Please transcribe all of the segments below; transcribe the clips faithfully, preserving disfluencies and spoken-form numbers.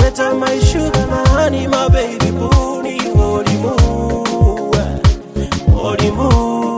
Inkweta my sugar, my honey, my baby boo. Ni olimu, olimu.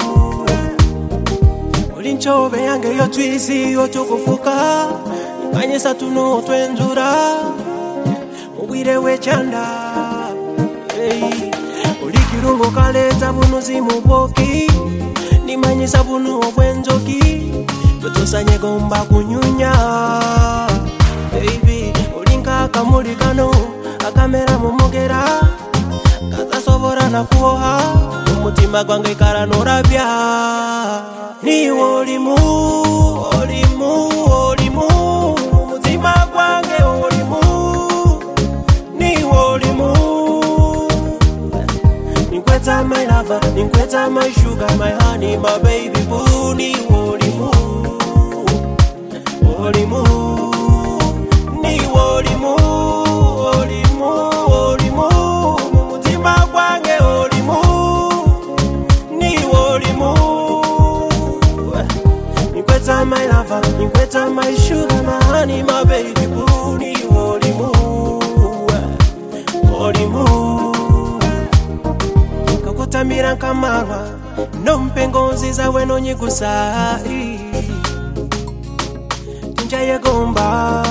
Olinchobe yange yo twisi yo chokufuka. Manyesa tuno twenjura. Ubwire wechanda. Hey. Olikirungo kaleta bunuzi muboki. Nimanyisa bunu obwenjoki. Tutosanye gomba kunyunya. Baby, olinka kamuli kano akamera mumugera kaza sobora na kuoha umutima gwange kara norabya. Ni olimu, olimu, olimu, umutima gwange olimu. Ni olimu. Inkweta my lover, inkweta my sugar, my honey, my baby boo. Ni olimu, olimu. Ni olimu, olimu, olimu. Mumutima gwange olimu. Ni olimu. Inkweta my lover, inkweta my sugar, my honey, my baby boo. Ni olimu, olimu. Kakutambira nkamarwa nompengo nziza weno nyigusa. Tinjaye gomba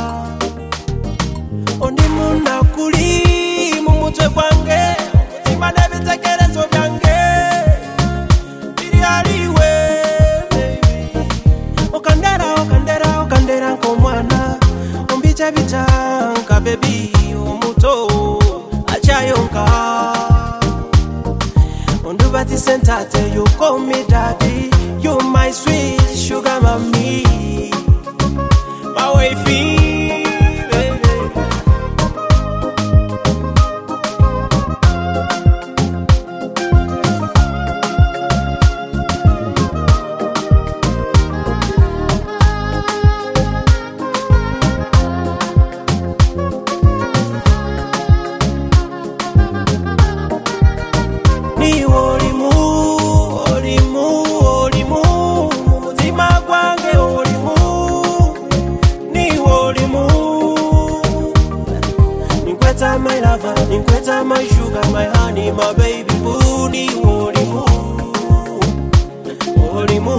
Ondi munda kuli mumutwe kwange mutima nebitekerezo byange biri aliwe baby. Okandera okandera okandera nkomwana ombicha bicha nka baby omuto achayonka. Ondubati sentate you call me daddy. You my sweet sugar mommy, my wifey. Ni olimu, olimu, olimu. Mumutima gwange olimu. Ni olimu. Inkweta my lover, inkweta my sugar, my honey, my baby boo. Ni olimu, olimu.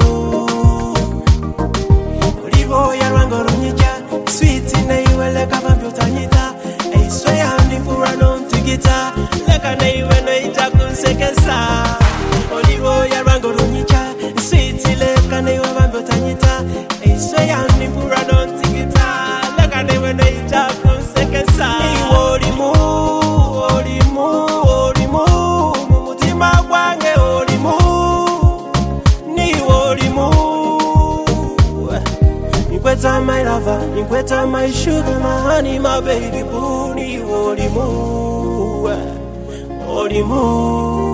Olivo ya rango runyicha, sweet inaiwele kama mbutanyita. Eiswe ya ndipura nontigita, leka naiwe noita kunsekesa. Olivo ya rango runyicha, sweet leka naiwe mbutanyita. Eiswe ya ndipura nontigita, leka naiwe noita kunsekesa. Ni olimu, olimu, olimu. Mumutima gwange olimu. Ni olimu. Inkweta my lover, inkweta my sugar, my honey, my baby boo. Ni olimu, olimu.